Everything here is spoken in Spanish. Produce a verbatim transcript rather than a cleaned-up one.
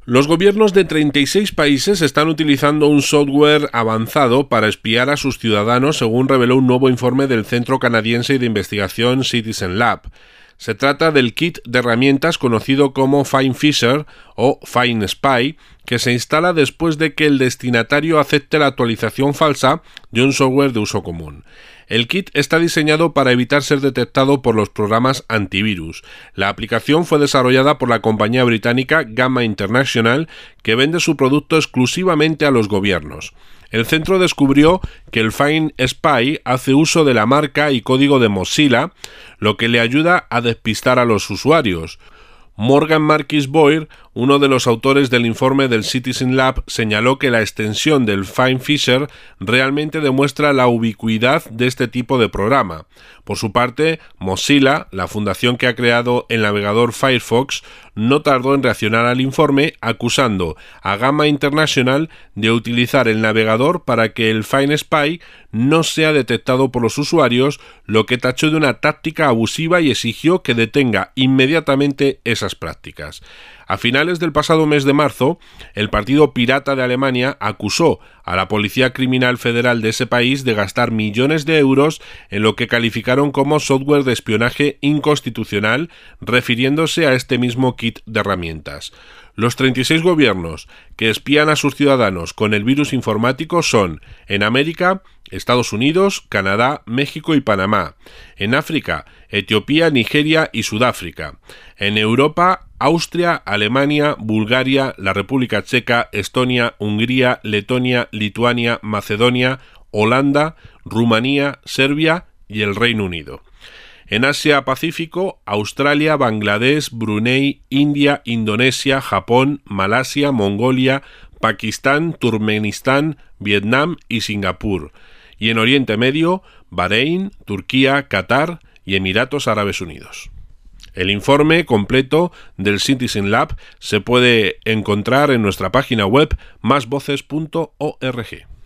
Los gobiernos de treinta y seis países están utilizando un software avanzado para espiar a sus ciudadanos, según reveló un nuevo informe del Centro Canadiense de Investigación Citizen Lab. Se trata del kit de herramientas conocido como FindFisher o FindSpy, que se instala después de que el destinatario acepte la actualización falsa de un software de uso común. El kit está diseñado para evitar ser detectado por los programas antivirus. La aplicación fue desarrollada por la compañía británica Gamma International, que vende su producto exclusivamente a los gobiernos. El centro descubrió que el FindSpy hace uso de la marca y código de Mozilla, lo que le ayuda a despistar a los usuarios. Morgan Marquis Boyer, uno de los autores del informe del Citizen Lab, señaló que la extensión del FindFisher realmente demuestra la ubicuidad de este tipo de programa. Por su parte, Mozilla, la fundación que ha creado el navegador Firefox, no tardó en reaccionar al informe, acusando a Gamma International de utilizar el navegador para que el FindSpy no sea detectado por los usuarios, lo que tachó de una táctica abusiva y exigió que detenga inmediatamente esas prácticas. A finales del pasado mes de marzo, el Partido Pirata de Alemania acusó a la Policía Criminal Federal de ese país de gastar millones de euros en lo que calificaron como software de espionaje inconstitucional, refiriéndose a este mismo kit de herramientas. Los treinta y seis gobiernos que espían a sus ciudadanos con el virus informático son, en América, Estados Unidos, Canadá, México y Panamá; en África, Etiopía, Nigeria y Sudáfrica; en Europa, Austria, Alemania, Bulgaria, la República Checa, Estonia, Hungría, Letonia, Lituania, Macedonia, Holanda, Rumanía, Serbia y el Reino Unido. En Asia-Pacífico, Australia, Bangladesh, Brunei, India, Indonesia, Japón, Malasia, Mongolia, Pakistán, Turkmenistán, Vietnam y Singapur. Y en Oriente Medio, Bahrein, Turquía, Qatar y Emiratos Árabes Unidos. El informe completo del Citizen Lab se puede encontrar en nuestra página web más voces punto org.